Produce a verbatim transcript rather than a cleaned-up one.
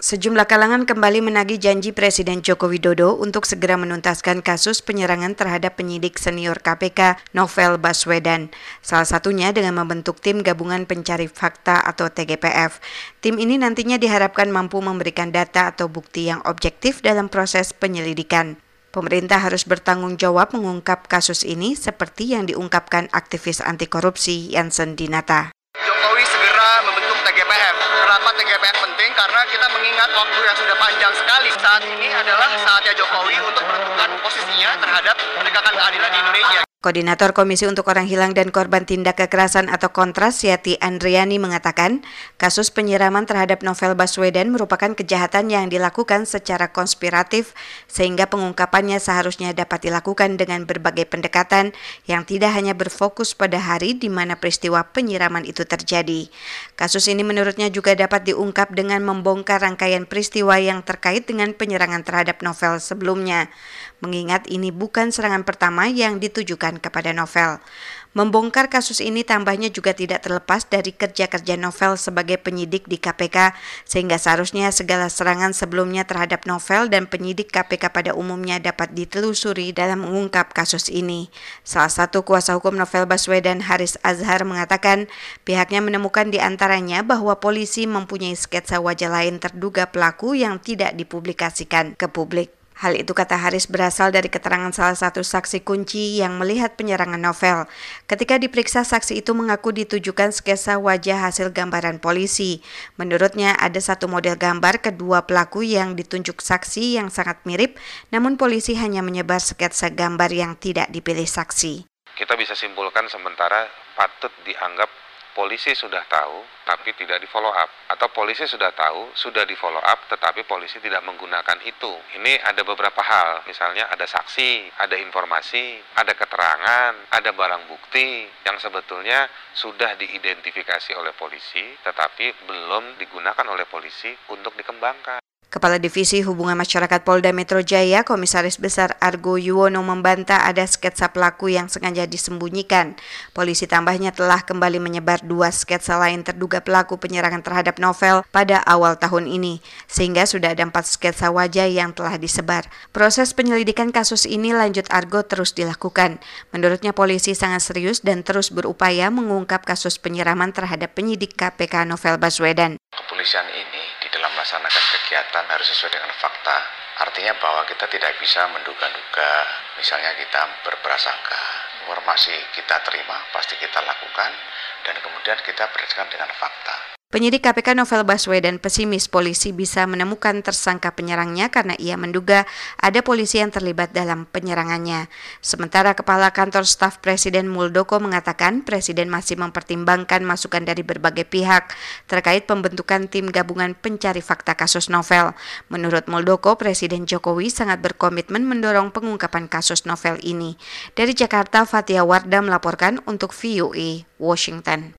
Sejumlah kalangan kembali menagih janji Presiden Joko Widodo untuk segera menuntaskan kasus penyerangan terhadap penyidik senior K P K Novel Baswedan. Salah satunya dengan membentuk tim gabungan pencari fakta atau T G P F. Tim ini nantinya diharapkan mampu memberikan data atau bukti yang objektif dalam proses penyelidikan. Pemerintah harus bertanggung jawab mengungkap kasus ini seperti yang diungkapkan aktivis anti korupsi Yansen Dinata. Jokowi segera membentuk T G P F. Kenapa T G P F penting? Karena kita mengingat waktu yang sudah panjang sekali. Saat ini adalah saatnya Jokowi untuk menentukan posisinya terhadap penegakan keadilan di Indonesia. Koordinator Komisi untuk Orang Hilang dan Korban Tindak Kekerasan atau Kontras, Yati Andriani mengatakan, kasus penyiraman terhadap Novel Baswedan merupakan kejahatan yang dilakukan secara konspiratif, sehingga pengungkapannya seharusnya dapat dilakukan dengan berbagai pendekatan yang tidak hanya berfokus pada hari di mana peristiwa penyiraman itu terjadi. Kasus ini menurutnya juga dapat diungkap dengan membongkar rangkaian peristiwa yang terkait dengan penyerangan terhadap Novel sebelumnya, mengingat ini bukan serangan pertama yang ditujukan kepada Novel. Membongkar kasus ini tambahnya juga tidak terlepas dari kerja-kerja Novel sebagai penyidik di K P K, sehingga seharusnya segala serangan sebelumnya terhadap Novel dan penyidik K P K pada umumnya dapat ditelusuri dalam mengungkap kasus ini. Salah satu kuasa hukum Novel Baswedan, Haris Azhar, mengatakan pihaknya menemukan di antaranya bahwa polisi mempunyai sketsa wajah lain terduga pelaku yang tidak dipublikasikan ke publik. Hal itu, kata Haris, berasal dari keterangan salah satu saksi kunci yang melihat penyerangan Novel. Ketika diperiksa, saksi itu mengaku ditujukan sketsa wajah hasil gambaran polisi. Menurutnya ada satu model gambar kedua pelaku yang ditunjuk saksi yang sangat mirip, namun polisi hanya menyebar sketsa gambar yang tidak dipilih saksi. Kita bisa simpulkan sementara patut dianggap polisi sudah tahu tapi tidak di follow up, atau polisi sudah tahu sudah di follow up tetapi polisi tidak menggunakan itu. Ini ada beberapa hal, misalnya ada saksi, ada informasi, ada keterangan, ada barang bukti yang sebetulnya sudah diidentifikasi oleh polisi tetapi belum digunakan oleh polisi untuk dikembangkan. Kepala Divisi Hubungan Masyarakat Polda Metro Jaya, Komisaris Besar Argo Yuwono, membantah ada sketsa pelaku yang sengaja disembunyikan. Polisi tambahnya telah kembali menyebar dua sketsa lain terduga pelaku penyerangan terhadap Novel pada awal tahun ini, sehingga sudah ada empat sketsa wajah yang telah disebar. Proses penyelidikan kasus ini, lanjut Argo, terus dilakukan. Menurutnya polisi sangat serius dan terus berupaya mengungkap kasus penyiraman terhadap penyidik K P K Novel Baswedan. Kepolisian ini di dalam melaksanakan kegiatan harus sesuai dengan fakta. Artinya bahwa kita tidak bisa menduga-duga, misalnya kita berprasangka. Informasi kita terima, pasti kita lakukan, dan kemudian kita berdasarkan dengan fakta. Penyidik K P K Novel Baswedan pesimis polisi bisa menemukan tersangka penyerangnya karena ia menduga ada polisi yang terlibat dalam penyerangannya. Sementara Kepala Kantor Staf Presiden Muldoko mengatakan Presiden masih mempertimbangkan masukan dari berbagai pihak terkait pembentukan tim gabungan pencari fakta kasus Novel. Menurut Muldoko, Presiden Jokowi sangat berkomitmen mendorong pengungkapan kasus Novel ini. Dari Jakarta, Fatia Wardah melaporkan untuk V O A Washington.